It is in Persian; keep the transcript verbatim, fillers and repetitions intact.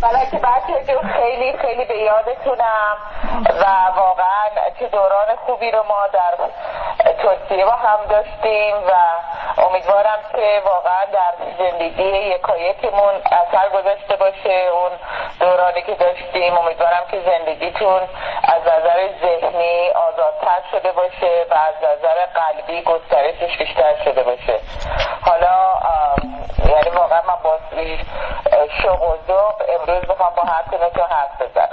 حالا که بچه جون خیلی خیلی به یادتونم و واقعا چه دوران خوبی رو ما در ترکیه با هم داشتیم و امیدوارم که واقعا در زندگی یکایکمون اثر گذاشته باشه اون دورانی که داشتیم. امیدوارم که زندگیتون از نظر ذهنی آزادتر شده باشه و از نظر قلبی گسترشش بیشتر شده باشه. حالا یعنی واقعا من با شوق و ذوق امروز بخوام با هر کنتون حرف بزنم.